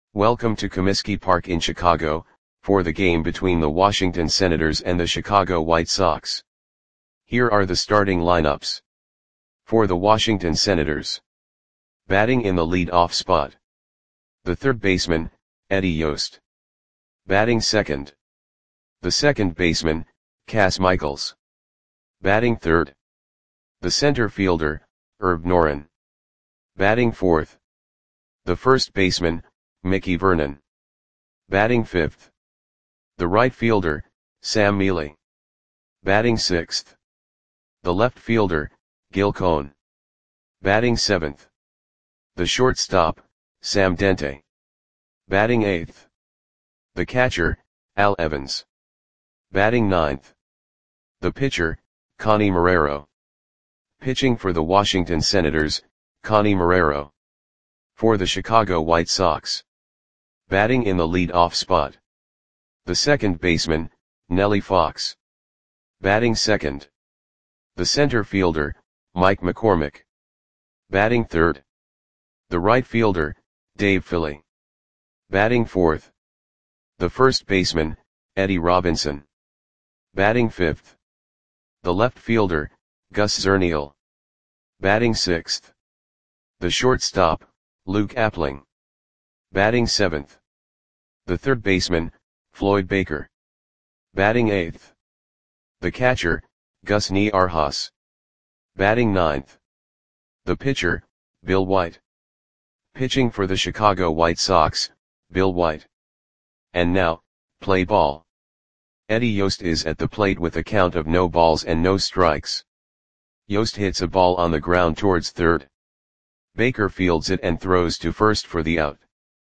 Welcome to Comiskey Park in Chicago, for the game between the Washington Senators and the Chicago White Sox. Here are the starting lineups. For the Washington Senators. Batting in the lead-off spot. The third baseman, Eddie Yost. Batting second. The second baseman, Cas Michaels. Batting third. The center fielder, Herb Noren. Batting fourth. The first baseman, Mickey Vernon. Batting fifth. The right fielder, Sam Mele. Batting sixth. The left fielder, Gil Cohn. Batting seventh. The shortstop, Sam Dente. Batting eighth. The catcher, Al Evans. Batting ninth. The pitcher, Connie Marrero. Pitching for the Washington Senators, Connie Marrero. For the Chicago White Sox. Batting in the lead-off spot. The second baseman, Nellie Fox. Batting second. The center fielder, Mike McCormick. Batting third. The right fielder, Dave Philly. Batting fourth. The first baseman, Eddie Robinson. Batting fifth. The left fielder, Gus Zernial. Batting sixth. The shortstop, Luke Appling. Batting seventh. The third baseman, Floyd Baker. Batting eighth. The catcher, Gus Niarhas. Batting ninth. The pitcher, Bill White. Pitching for the Chicago White Sox, Bill White. And now, play ball. Eddie Yost is at the plate with a count of no balls and no strikes. Yost hits a ball on the ground towards third. Baker fields it and throws to first for the out.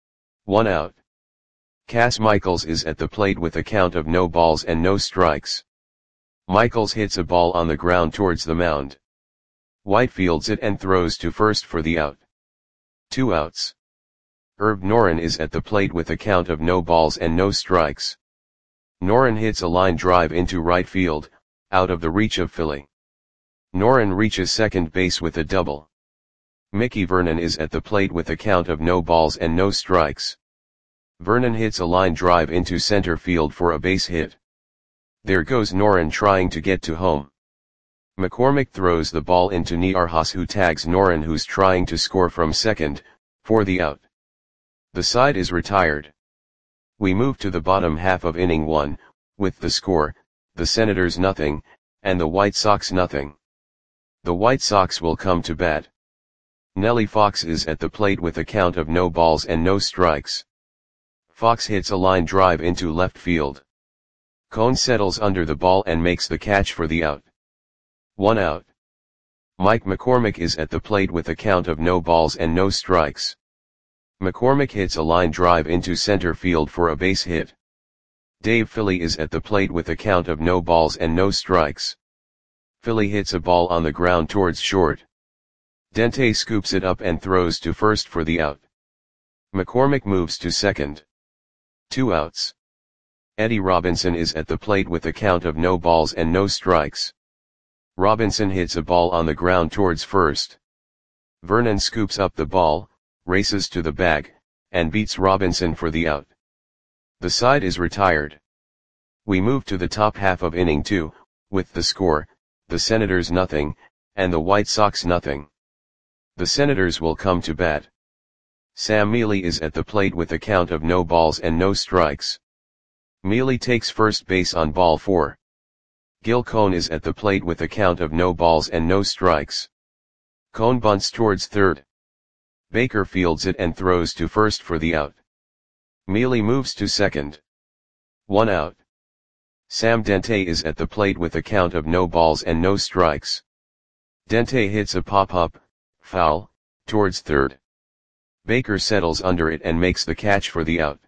1 out. Cas Michaels is at the plate with a count of no balls and no strikes. Michaels hits a ball on the ground towards the mound. White fields it and throws to first for the out. 2 outs. Herb Noren is at the plate with a count of no balls and no strikes. Noren hits a line drive into right field, out of the reach of Philly. Noren reaches second base with a double. Mickey Vernon is at the plate with a count of no balls and no strikes. Vernon hits a line drive into center field for a base hit. There goes Noren trying to get to home. McCormick throws the ball into Niarhas, who tags Noren, who's trying to score from second, for the out. The side is retired. We move to the bottom half of inning 1, with the score, the Senators nothing, and the White Sox nothing. The White Sox will come to bat. Nellie Fox is at the plate with a count of no balls and no strikes. Fox hits a line drive into left field. Cohn settles under the ball and makes the catch for the out. 1 out. Mike McCormick is at the plate with a count of no balls and no strikes. McCormick hits a line drive into center field for a base hit. Dave Philly is at the plate with a count of no balls and no strikes. Philly hits a ball on the ground towards short. Dente scoops it up and throws to first for the out. McCormick moves to second. 2 outs. Eddie Robinson is at the plate with a count of no balls and no strikes. Robinson hits a ball on the ground towards first. Vernon scoops up the ball, races to the bag, and beats Robinson for the out. The side is retired. We move to the top half of inning 2, with the score, the Senators nothing, and the White Sox nothing. The Senators will come to bat. Sam Mele is at the plate with a count of no balls and no strikes. Mele takes first base on ball 4. Gil Cohn is at the plate with a count of no balls and no strikes. Cohn bunts towards third. Baker fields it and throws to first for the out. Mele moves to second. 1 out. Sam Dente is at the plate with a count of no balls and no strikes. Dente hits a pop-up, foul, towards third. Baker settles under it and makes the catch for the out.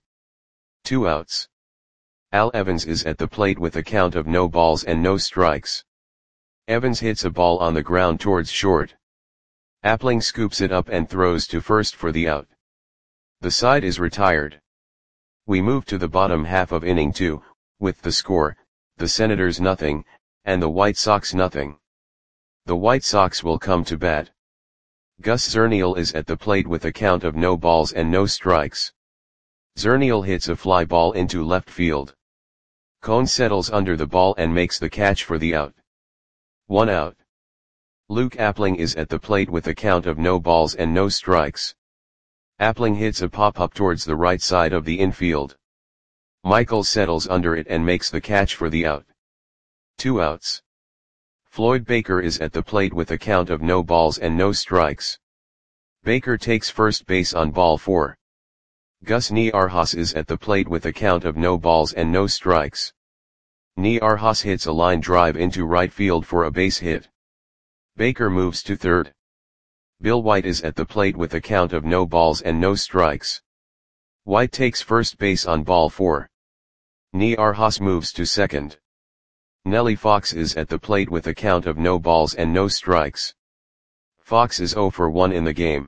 2 outs. Al Evans is at the plate with a count of no balls and no strikes. Evans hits a ball on the ground towards short. Appling scoops it up and throws to first for the out. The side is retired. We move to the bottom half of inning 2, with the score, the Senators nothing, and the White Sox nothing. The White Sox will come to bat. Gus Zernial is at the plate with a count of no balls and no strikes. Zernial hits a fly ball into left field. Cone settles under the ball and makes the catch for the out. 1 out. Luke Appling is at the plate with a count of no balls and no strikes. Appling hits a pop-up towards the right side of the infield. Michaels settles under it and makes the catch for the out. 2 outs. Floyd Baker is at the plate with a count of no balls and no strikes. Baker takes first base on ball 4. Gus Niarjas is at the plate with a count of no balls and no strikes. Niarjas hits a line drive into right field for a base hit. Baker moves to third. Bill White is at the plate with a count of no balls and no strikes. White takes first base on ball 4. Niarjas moves to second. Nellie Fox is at the plate with a count of no balls and no strikes. Fox is 0 for 1 in the game.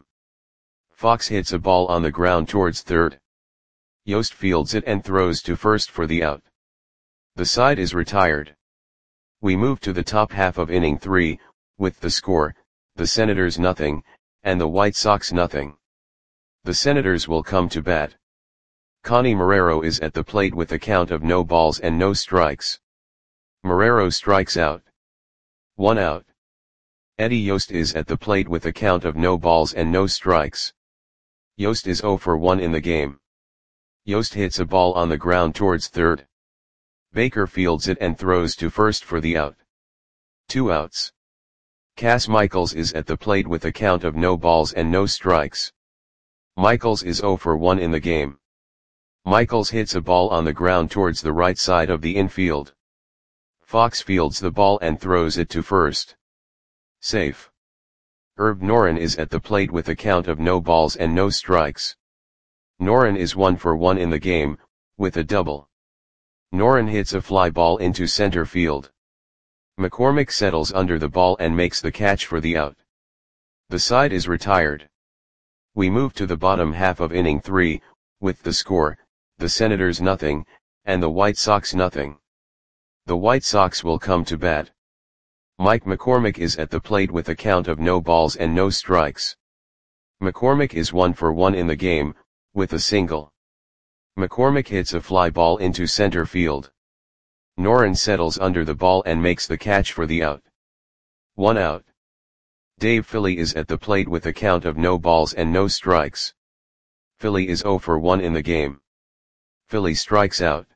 Fox hits a ball on the ground towards third. Yost fields it and throws to first for the out. The side is retired. We move to the top half of inning 3, with the score, the Senators nothing, and the White Sox nothing. The Senators will come to bat. Connie Marrero is at the plate with a count of no balls and no strikes. Marrero strikes out. 1 out. Eddie Yost is at the plate with a count of no balls and no strikes. Yost is 0 for 1 in the game. Yost hits a ball on the ground towards third. Baker fields it and throws to first for the out. 2 outs. Cass Michaels is at the plate with a count of no balls and no strikes. Michaels is 0 for 1 in the game. Michaels hits a ball on the ground towards the right side of the infield. Fox fields the ball and throws it to first. Safe. Herb Noren is at the plate with a count of no balls and no strikes. Noren is 1 for 1 in the game, with a double. Noren hits a fly ball into center field. McCormick settles under the ball and makes the catch for the out. The side is retired. We move to the bottom half of inning 3, with the score, the Senators nothing, and the White Sox nothing. The White Sox will come to bat. Mike McCormick is at the plate with a count of no balls and no strikes. McCormick is 1 for 1 in the game, with a single. McCormick hits a fly ball into center field. Noren settles under the ball and makes the catch for the out. 1 out. Dave Philly is at the plate with a count of no balls and no strikes. Philly is 0 for 1 in the game. Philly strikes out.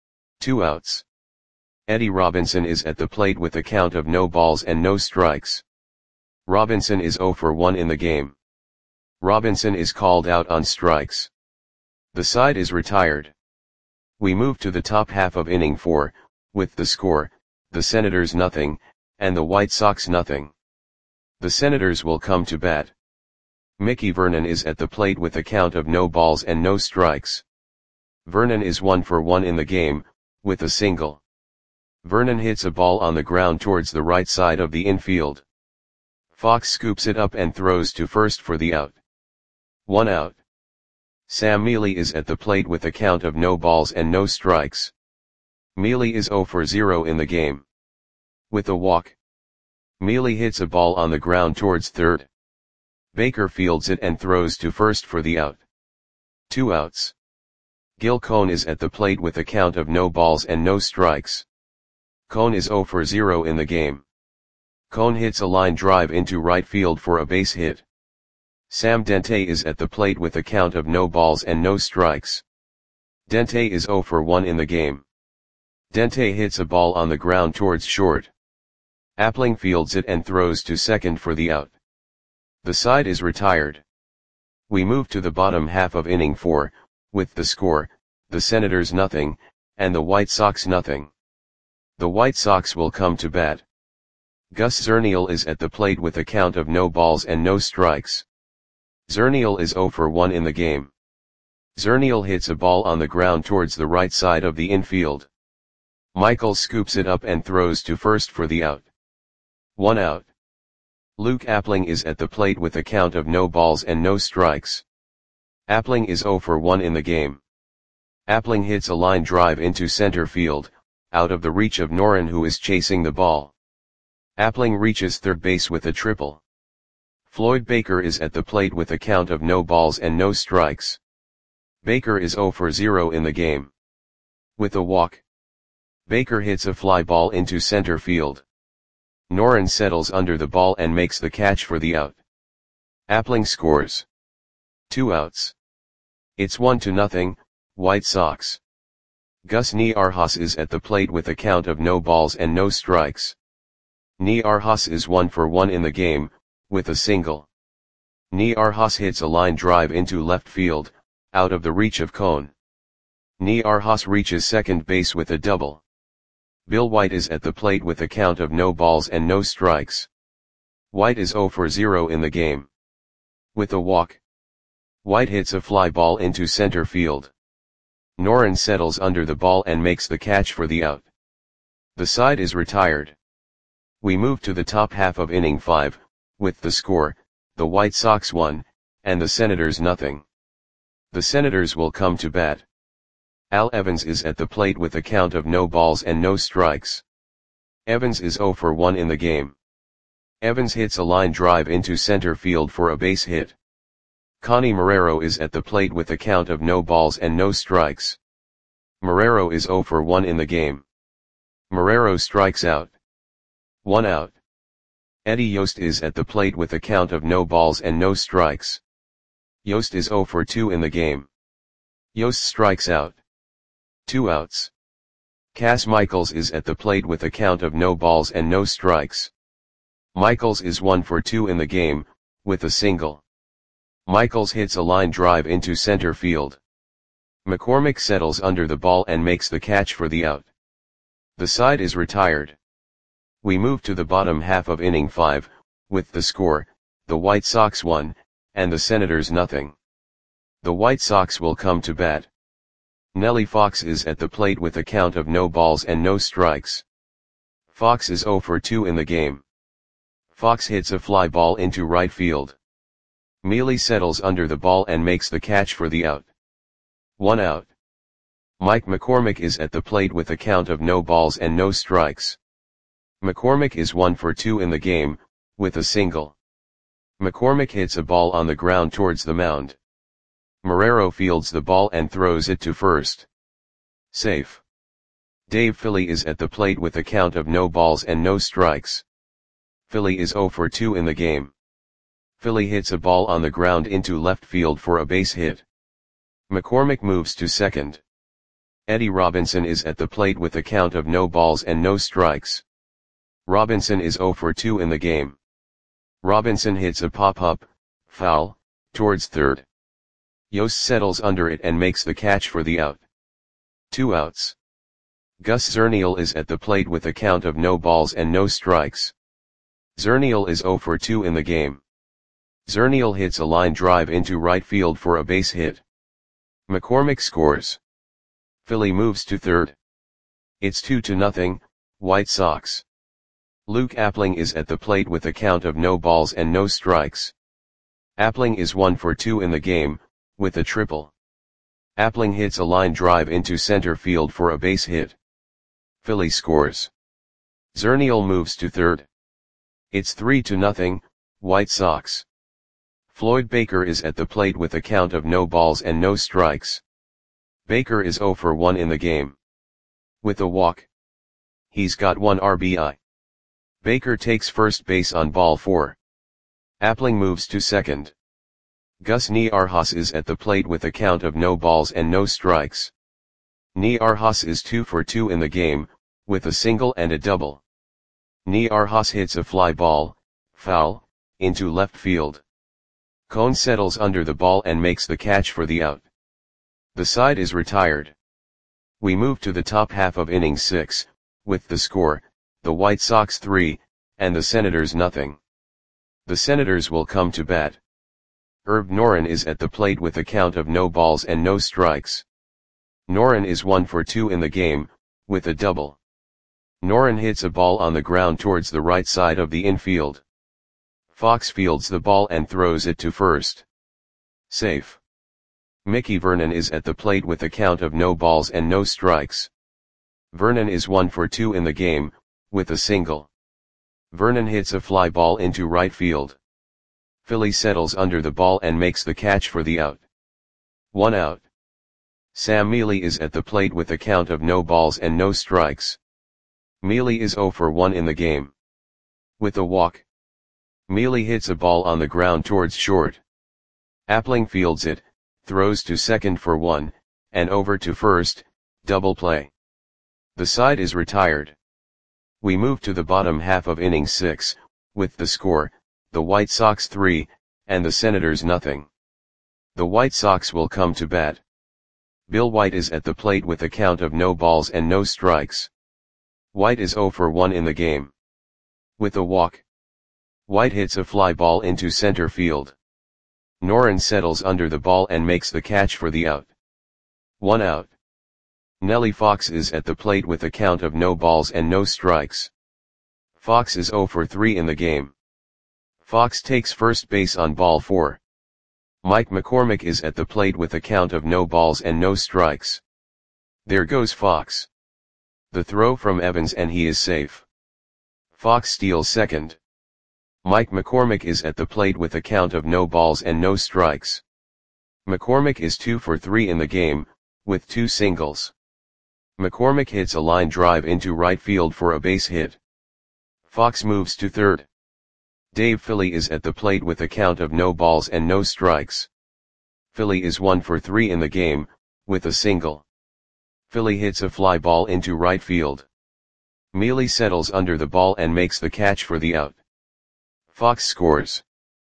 2 outs. Eddie Robinson is at the plate with a count of no balls and no strikes. Robinson is 0 for 1 in the game. Robinson is called out on strikes. The side is retired. We move to the top half of inning 4, with the score, the Senators nothing, and the White Sox nothing. The Senators will come to bat. Mickey Vernon is at the plate with a count of no balls and no strikes. Vernon is 1 for 1 in the game, with a single. Vernon hits a ball on the ground towards the right side of the infield. Fox scoops it up and throws to first for the out. 1 out. Sam Mealy is at the plate with a count of no balls and no strikes. Mealy is 0 for 0 in the game. With a walk. Mealy hits a ball on the ground towards third. Baker fields it and throws to first for the out. 2 outs. Gil Cone is at the plate with a count of no balls and no strikes. Cone is 0 for 0 in the game. Cone hits a line drive into right field for a base hit. Sam Dente is at the plate with a count of no balls and no strikes. Dente is 0 for 1 in the game. Dente hits a ball on the ground towards short. Appling fields it and throws to second for the out. The side is retired. We move to the bottom half of inning 4, with the score, the Senators nothing, and the White Sox nothing. The White Sox will come to bat. Gus Zernial is at the plate with a count of no balls and no strikes. Zernial is 0 for 1 in the game. Zernial hits a ball on the ground towards the right side of the infield. Michaels scoops it up and throws to first for the out. 1 out. Luke Appling is at the plate with a count of no balls and no strikes. Appling is 0 for 1 in the game. Appling hits a line drive into center field, out of the reach of Noren, who is chasing the ball. Appling reaches third base with a triple. Floyd Baker is at the plate with a count of no balls and no strikes. Baker is 0 for 0 in the game. With a walk, Baker hits a fly ball into center field. Noren settles under the ball and makes the catch for the out. Appling scores. 2 outs. It's 1-0, White Sox. Gus Niarchos is at the plate with a count of no balls and no strikes. Niarchos is 1 for 1 in the game, with a single. Niarchos hits a line drive into left field, out of the reach of Cone. Niarchos reaches second base with a double. Bill White is at the plate with a count of no balls and no strikes. White is 0 for 0 in the game. With a walk, White hits a fly ball into center field. Noren settles under the ball and makes the catch for the out. The side is retired. We move to the top half of inning 5, with the score, the White Sox 1, and the Senators 0. The Senators will come to bat. Al Evans is at the plate with a count of no balls and no strikes. Evans is 0 for 1 in the game. Evans hits a line drive into center field for a base hit. Connie Marrero is at the plate with a count of no balls and no strikes. Marrero is 0 for 1 in the game. Marrero strikes out. 1 out. Eddie Yost is at the plate with a count of no balls and no strikes. Yost is 0 for 2 in the game. Yost strikes out. 2 outs. Cass Michaels is at the plate with a count of no balls and no strikes. Michaels is 1 for 2 in the game, with a single. Michaels hits a line drive into center field. McCormick settles under the ball and makes the catch for the out. The side is retired. We move to the bottom half of inning 5, with the score, the White Sox 1, and the Senators 0. The White Sox will come to bat. Nellie Fox is at the plate with a count of no balls and no strikes. Fox is 0 for 2 in the game. Fox hits a fly ball into right field. Mealy settles under the ball and makes the catch for the out. 1 out. Mike McCormick is at the plate with a count of no balls and no strikes. McCormick is 1 for 2 in the game, with a single. McCormick hits a ball on the ground towards the mound. Marrero fields the ball and throws it to first. Safe. Dave Philly is at the plate with a count of no balls and no strikes. Philly is 0 for 2 in the game. Philly hits a ball on the ground into left field for a base hit. McCormick moves to second. Eddie Robinson is at the plate with a count of no balls and no strikes. Robinson is 0 for 2 in the game. Robinson hits a pop-up, foul, towards third. Yost settles under it and makes the catch for the out. 2 outs. Gus Zernial is at the plate with a count of no balls and no strikes. Zernial is 0 for 2 in the game. Zernial hits a line drive into right field for a base hit. McCormick scores. Philly moves to third. It's 2-0, White Sox. Luke Appling is at the plate with a count of no balls and no strikes. Appling is 1 for 2 in the game, with a triple. Appling hits a line drive into center field for a base hit. Philly scores. Zernial moves to third. It's 3-0, White Sox. Floyd Baker is at the plate with a count of no balls and no strikes. Baker is 0 for 1 in the game. With a walk, he's got 1 RBI. Baker takes first base on ball 4. Appling moves to second. Gus Niarchos is at the plate with a count of no balls and no strikes. Niarchos is 2 for 2 in the game, with a single and a double. Niarchos hits a fly ball, foul, into left field. Cone settles under the ball and makes the catch for the out. The side is retired. We move to the top half of inning 6, with the score, the White Sox 3, and the Senators 0. The Senators will come to bat. Herb Noren is at the plate with a count of no balls and no strikes. Noren is 1 for 2 in the game, with a double. Noren hits a ball on the ground towards the right side of the infield. Fox fields the ball and throws it to first. Safe. Mickey Vernon is at the plate with a count of no balls and no strikes. Vernon is 1 for 2 in the game, with a single. Vernon hits a fly ball into right field. Philly settles under the ball and makes the catch for the out. 1 out. Sam Mealy is at the plate with a count of no balls and no strikes. Mealy is 0 for 1 in the game. With a walk, Mealy hits a ball on the ground towards short. Appling fields it, throws to second for 1, and over to first, double play. The side is retired. We move to the bottom half of inning 6, with the score, the White Sox 3, and the Senators nothing. The White Sox will come to bat. Bill White is at the plate with a count of no balls and no strikes. White is 0 for 1 in the game. With a walk, White hits a fly ball into center field. Noren settles under the ball and makes the catch for the out. 1 out. Nellie Fox is at the plate with a count of no balls and no strikes. Fox is 0 for 3 in the game. Fox takes first base on ball 4. Mike McCormick is at the plate with a count of no balls and no strikes. There goes Fox. The throw from Evans and he is safe. Fox steals second. Mike McCormick is at the plate with a count of no balls and no strikes. McCormick is 2 for 3 in the game, with 2 singles. McCormick hits a line drive into right field for a base hit. Fox moves to third. Dave Philly is at the plate with a count of no balls and no strikes. Philly is 1 for 3 in the game, with a single. Philly hits a fly ball into right field. Mealy settles under the ball and makes the catch for the out. Fox scores.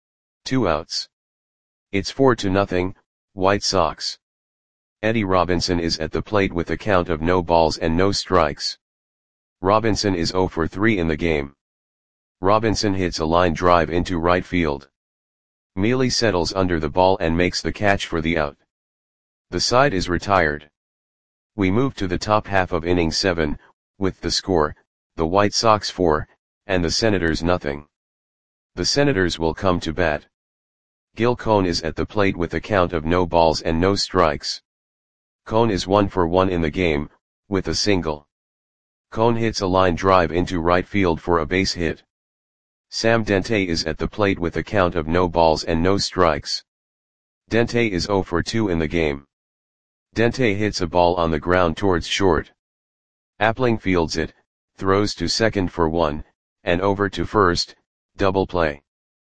2 outs. It's 4-0, White Sox. Eddie Robinson is at the plate with a count of no balls and no strikes. Robinson is 0 for 3 in the game. Robinson hits a line drive into right field. Mealy settles under the ball and makes the catch for the out. The side is retired. We move to the top half of inning 7, with the score, the White Sox 4, and the Senators nothing. The Senators will come to bat. Gil Cone is at the plate with a count of no balls and no strikes. Cone is 1 for 1 in the game, with a single. Cone hits a line drive into right field for a base hit. Sam Dente is at the plate with a count of no balls and no strikes. Dente is 0 for 2 in the game. Dente hits a ball on the ground towards short. Appling fields it, throws to second for 1, and over to first, double play.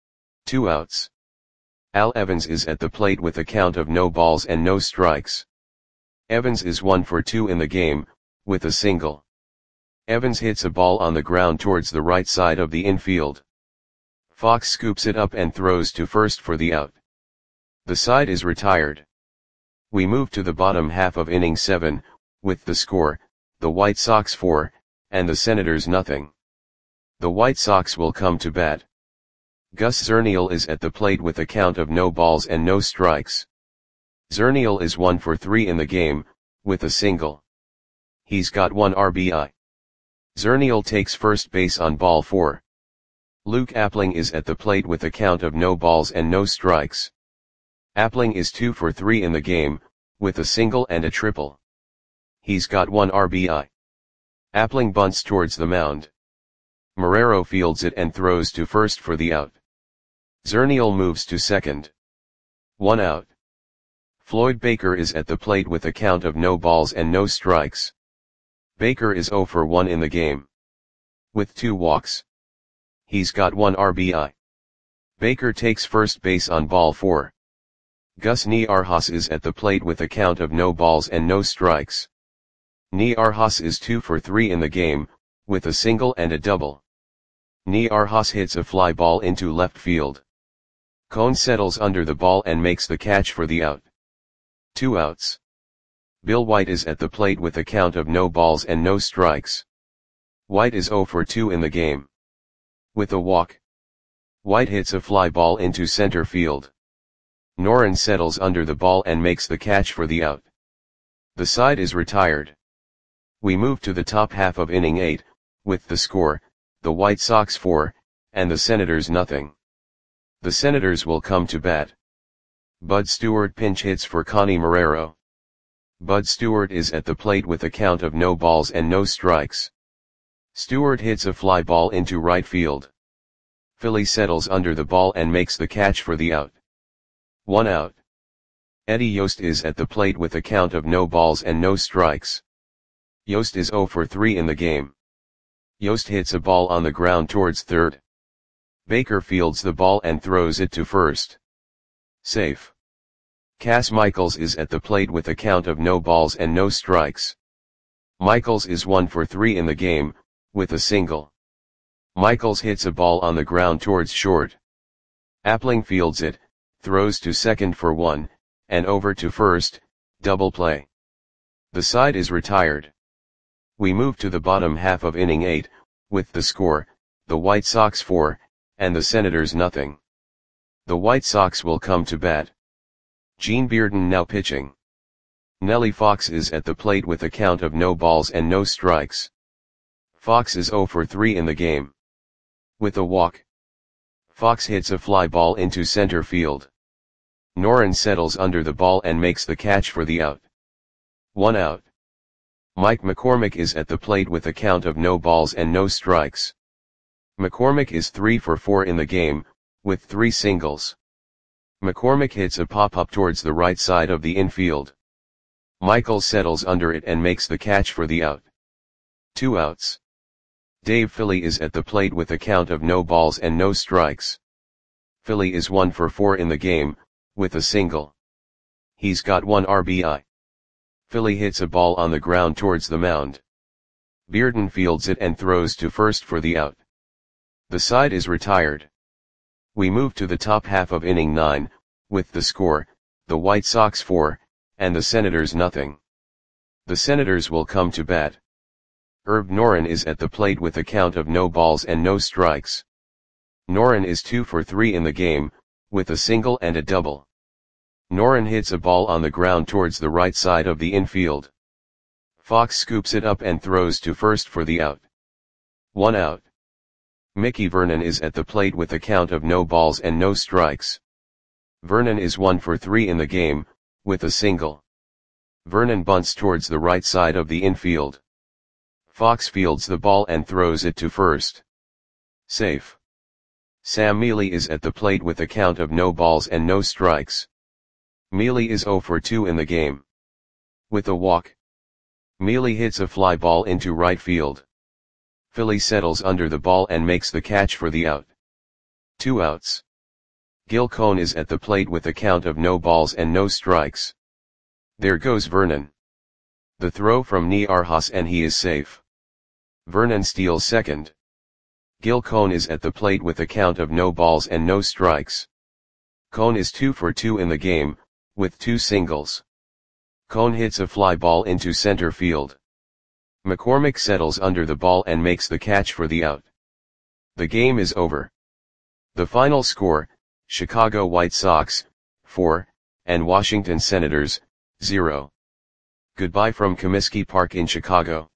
2 outs. Al Evans is at the plate with a count of no balls and no strikes. Evans is 1 for 2 in the game, with a single. Evans hits a ball on the ground towards the right side of the infield. Fox scoops it up and throws to first for the out. The side is retired. We move to the bottom half of inning 7, with the score, the White Sox 4, and the Senators nothing. The White Sox will come to bat. Gus Zernial is at the plate with a count of no balls and no strikes. Zernial is 1 for 3 in the game, with a single. He's got 1 RBI. Zernial takes first base on ball 4. Luke Appling is at the plate with a count of no balls and no strikes. Appling is 2 for 3 in the game, with a single and a triple. He's got 1 RBI. Appling bunts towards the mound. Marrero fields it and throws to first for the out. Zernial moves to second. 1 out. Floyd Baker is at the plate with a count of no balls and no strikes. Baker is 0 for 1 in the game. With 2 walks. He's got 1 RBI. Baker takes first base on ball 4. Gus Niarjas is at the plate with a count of no balls and no strikes. Niarjas is 2 for 3 in the game, with a single and a double. Niarjas hits a fly ball into left field. Cone settles under the ball and makes the catch for the out. 2 outs. Bill White is at the plate with a count of no balls and no strikes. White is 0 for 2 in the game. With a walk, White hits a fly ball into center field. Noren settles under the ball and makes the catch for the out. The side is retired. We move to the top half of inning 8, with the score, the White Sox 4, and the Senators nothing. The Senators will come to bat. Bud Stewart pinch hits for Connie Marrero. Bud Stewart is at the plate with a count of no balls and no strikes. Stewart hits a fly ball into right field. Philly settles under the ball and makes the catch for the out. 1 out. Eddie Yost is at the plate with a count of no balls and no strikes. Yost is 0 for 3 in the game. Yost hits a ball on the ground towards third. Baker fields the ball and throws it to first. Safe. Cass Michaels is at the plate with a count of no balls and no strikes. Michaels is 1 for 3 in the game, with a single. Michaels hits a ball on the ground towards short. Appling fields it, throws to second for 1, and over to first, double play. The side is retired. We move to the bottom half of inning 8, with the score, the White Sox 4, and the Senators nothing. The White Sox will come to bat. Gene Bearden now pitching. Nellie Fox is at the plate with a count of no balls and no strikes. Fox is 0 for 3 in the game. With a walk. Fox hits a fly ball into center field. Noren settles under the ball and makes the catch for the out. 1 out. Mike McCormick is at the plate with a count of no balls and no strikes. McCormick is 3 for 4 in the game, with 3 singles. McCormick hits a pop-up towards the right side of the infield. Michaels settles under it and makes the catch for the out. 2 outs. Dave Philly is at the plate with a count of no balls and no strikes. Philly is 1 for 4 in the game, with a single. He's got 1 RBI. Philly hits a ball on the ground towards the mound. Bearden fields it and throws to first for the out. The side is retired. We move to the top half of inning 9, with the score, the White Sox 4, and the Senators nothing. The Senators will come to bat. Herb Noren is at the plate with a count of no balls and no strikes. Noren is 2 for 3 in the game, with a single and a double. Noren hits a ball on the ground towards the right side of the infield. Fox scoops it up and throws to first for the out. 1 out. Mickey Vernon is at the plate with a count of no balls and no strikes. Vernon is 1 for 3 in the game, with a single. Vernon bunts towards the right side of the infield. Fox fields the ball and throws it to first. Safe. Sam Mealy is at the plate with a count of no balls and no strikes. Mealy is 0 for 2 in the game. With a walk. Mealy hits a fly ball into right field. Philly settles under the ball and makes the catch for the out. 2 outs. Gil Cohn is at the plate with a count of no balls and no strikes. There goes Vernon. The throw from Niarjas and he is safe. Vernon steals second. Gil Cohn is at the plate with a count of no balls and no strikes. Cohn is 2 for 2 in the game, with 2 singles. Cohn hits a fly ball into center field. McCormick settles under the ball and makes the catch for the out. The game is over. The final score, Chicago White Sox, 4, and Washington Senators, 0. Goodbye from Comiskey Park in Chicago.